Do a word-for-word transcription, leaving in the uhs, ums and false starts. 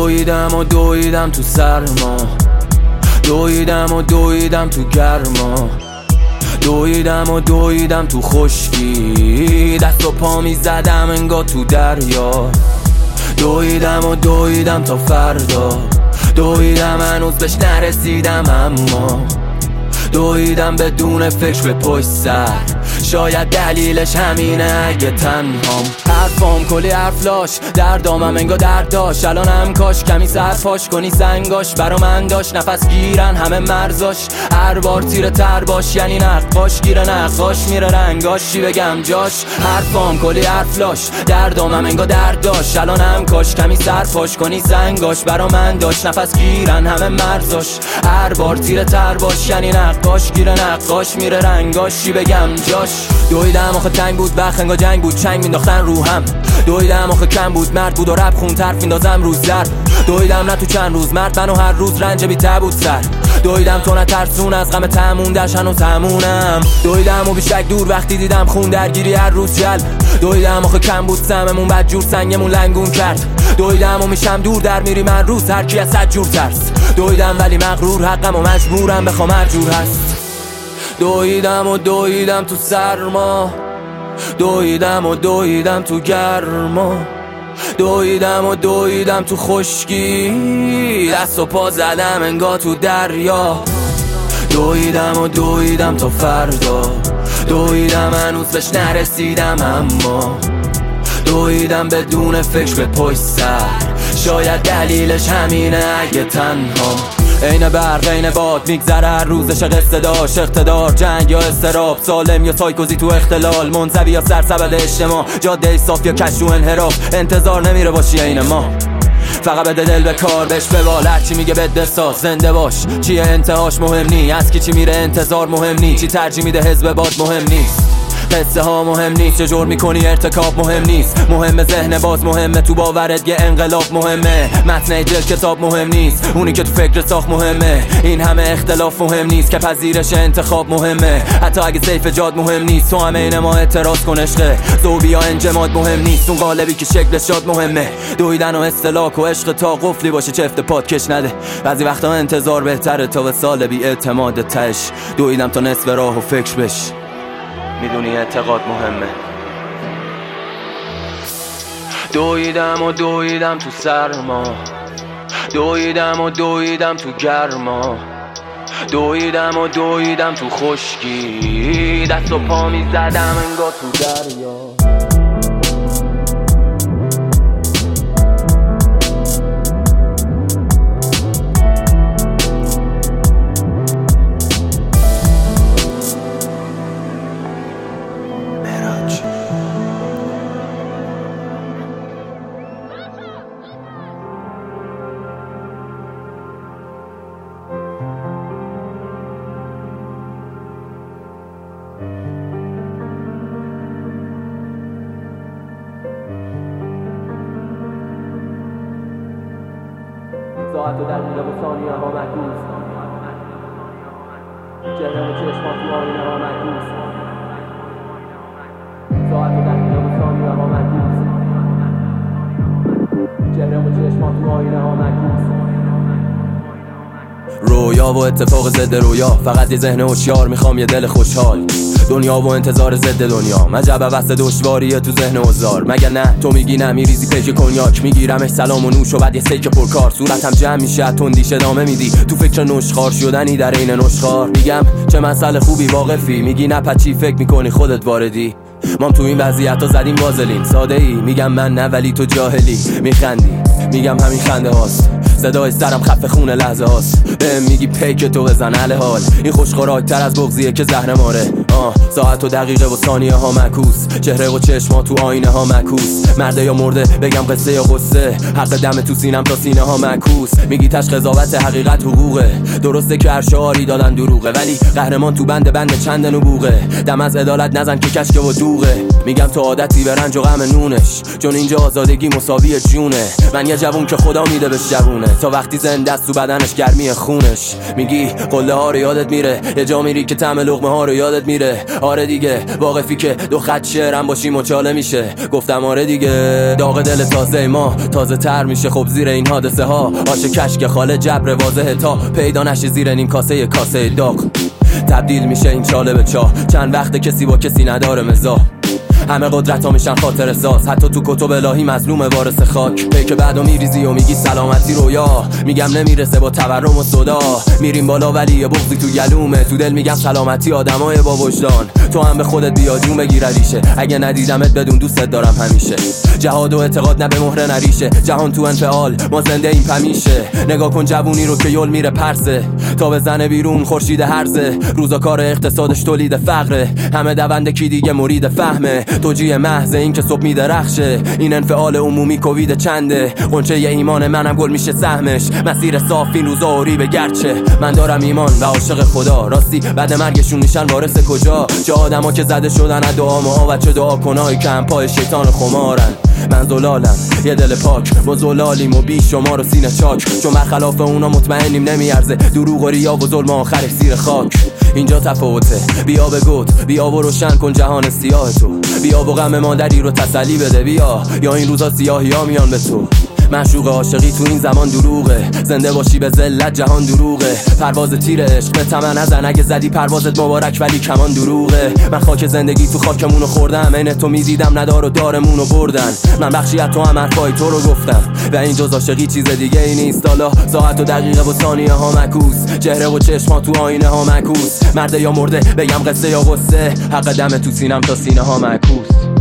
دویدم و دویدم تو سرما، دویدم و دویدم تو گرما، دویدم و دویدم تو خشکی، دست و پا می زدم انگار تو دریا. دویدم و دویدم تا فردا، دویدم هنوز بهش نرسیدم، اما دویدم بدون فکر به پشت سر، شاید دلیلش همینه اگه تنهام. حرفام کلی حرفلاش، دردامم انگار درد داشت، الانم کاش کمی سر پاش کنی سنگاش، برا من داشت نفس گیرن همه مرزاش، هر بار تیره تر باش یعنی نقاش گیره نقاش میره رنگاش، چی بگم جاش. حرفام کلی حرفلاش، دردامم انگار درد داشت، الانم کاش کمی سر پاش کنی سنگاش، برا من داشت نفس گیرن همه مرزاش، هر بار تیره تر باش یعنی نقاش گیره نقاش میره رنگاش، چی بگم جاش. دویدم آخه تنگ بود بخت انگار جنگ بود، چنگ مینداختن روهم، دویدم آخه کم بود مرد بود و رب خون طرف میندازم روز ضرب، دویدم نه تو چند روز مرد منو هر روز رنج بی بود سر، دویدم تو نترسون از غم تموندش هنوز همونم، دویدم و بیشک دور وقتی دیدم خون درگیری هر روز جل، دویدم آخه کم بود سممون بد جور سنگمون لنگون کرد، دویدم و میشم دور در میریم هر روز هر کی از صد جور ترس، دویدم ولی مغرور حقم و مجبورم بخوام هر جور هست. دویدم و دویدم تو سرما، دویدم و دویدم تو گرما، دویدم و دویدم تو خشکی، دست و پا زدم انگار تو دریا. دویدم و دویدم تا فردا، دویدم هنوز بهش نرسیدم، اما دویدم بدون فکر به پشت سر، شاید دلیلش همینه اگه تنهام. عین برق عین باد میگذره هر روزش قصه داشت، اقتدار جنگ یا استراب، سالم یا سایکوزی تو اختلال، منزوی یا سرسبد اجتماع، جاده صاف یا کشف و انحراف، انتظار نمیره باشی عین ما، فقط بده دل به کار بهش ببال، هرچی میگه بده ساز زنده باش، چیه انتهاش مهم نی، از کی چی میره انتظار مهم نی، چی ترجیح میده حزب باد مهم نیست، قصه ها مهم نیست، چه جور میکنی ارتکاب مهم نیست، مهم ذهن باز مهمه، تو باورت یه انقلاب مهمه، متن جلد کتاب مهم نیست، اونی که تو فکر ساخت مهمه، این همه اختلاف مهم نیست که پذیرش انتخاب مهمه، حتی اگه سیف جاد مهم نیست، تو همه این ما اعتراض کن عشقه، ذوبی یا انجماد مهم نیست، اون قالبی که شکلش شاد مهمه، دویدن و استلاک و عشق تا قفلی باشه چفت پات کش نده، بعضی وقتا انتظار بهتره تا به سال بی اعتماد تش، دویدم تا نصف راه و فکر بش، میدونی اعتقاد مهمه. دویدم و دویدم تو سرما، دویدم و دویدم تو گرما، دویدم و دویدم تو خشکی، دست و پا می زدم انگار تو دریا. ساعت و دقیقه و ثانیه ها محدود، چهره و چشمان تو آینه ها محدود، ساعت و دقیقه و ثانیه ها محدود، چهره و چشمان تو آینه ها محدود. رویا و اتفاق ضد رویا، فقط یه ذهن هوشیار میخوام یه دل خوشحال، دنیا و انتظار ضد دنیا، مجب وسط دشواریه تو ذهن اوزار، مگر نه تو میگی نه میریزی پیش کنیاک، میگیرمش سلام و نوش و بعد یه سیک پرکار، صورتم جمع میشه تندیش ادامه میدی، تو فکر نشخار شدنی در این نشخار، میگم چه مسئله خوبی واقفی، میگی نه پچی فکر میکنی خودت واردی، مام تو این وضعیت ها زدیم وازلین، ساده ای میگم من نه ولی تو جاهلی، میخندی میگم همین خنده هاست، صدای سرم خفه خونه لحظه هاست، بهم میگی پیک تو بزن حل حال، این خوش خوراکتر از بغضیه که زهر ماره، آه ساعت و دقیقه و ثانیه ها معکوس، چهره و چشما تو آینه ها معکوس، مرده یا مرده بگم قصه یا قصه، حق دم تو سینم تا سینه ها معکوس، میگی تش قضاوت حقیقت حقوقه، درسته که هر شعاری دادن دروغه، ولی قهرمان تو بند بند چند نبوغه، دم از عدالت نزن که کشک و دوغه، میگم تو عادتی به رنج و غم نونش، چون اینجا آزادگی مساوی جونه، من یه جوون که خدا میده بهش جوونه، تا وقتی زنده است تو بدنش گرمی خونش. میگی قله ها رو یادت میره، یه جا میری که طعم لقمه ها رو یادت میره. آره دیگه واقفی که دو خط شعرم باشی مچاله میشه. گفتم آره دیگه داغ دل تازه ما تازه تر میشه. خب زیر این حادثه ها آش کشک خاله جبر واضحه تا پیدا نشه زیر این کاسه کاسه داغ تبدیل میشه این چاله به چاه. چند وقت کسی با کسی نداره مزاح، همه قدرت ها میشن خاطر ساز. حتی تو کتب الهی مظلوم وارث خاک. پی که بعدو میریزی و میگی سلامتی رویا، میگم نمیرسه با تورم و صدا. میریم بالا ولی یه بغضی تو گلومه، تو دل میگم سلامتی آدمای با وجدان. تو هم به خودت بیا جون بگیر ریشه، اگه ندیدمت بدون دوستت دارم همیشه. جهاد و اعتقاد نه به مهره نریشه، جهان تو انفعال ما زنده این پمیشه. نگاه کن جوونی رو که یل میره پرسه تا بزنه بیرون خورشید هرزه. روزا کار اقتصادش تولید فقره، همه دونده کی دیگه مرید فهمه. توجیه محض این که صبح میدرخشه، این انفعال عمومی کووید چنده. قنچه ی ایمان منم گل میشه سهمش، مسیر صاف این روزا و ریبه. گرچه من دارم ایمان و عاشق خدا، راستی بعد مرگشون میشن وارث کجا؟ چه آدما که زده شدن از دعا ما و چه دعا کنای که هم پای شیطان خمارن. من زلالم یه دل پاک، ما زلالیم و بی شما رو سینه چاک. چون برخلاف اونا مطمئنیم نمیارزه دروغ و ریا و ظلم آخرش زیر خاک. اینجا تفاوته، بیا به گوت بیا و روشن کن جهان سیاه تو. بیا و غم مادری رو تسلی بده، بیا یا این روزا سیاهی ها میان به تو. معشوق عاشقی تو این زمان دروغه، زنده باشی به ذلت جهان دروغه. پرواز تیر عشق به طمع نزن، اگه زدی پروازت مبارک ولی کمان دروغه. من خاک زندگی تو خاکمونو خوردم، عین تو میدیدم ندار و دارمونو بردن. من بخشی از تو هم حرفای تو رو گفتم و این جز عاشقی چیز دیگه ای نیست. حالا ساعت و دقیقه و ثانیه ها مکوس، چهره و چشم ها تو آینه ها مکوس. مرده یا مرده بگم قصه یا قصه، حق دم تو سینم تا سینه ها مکوس.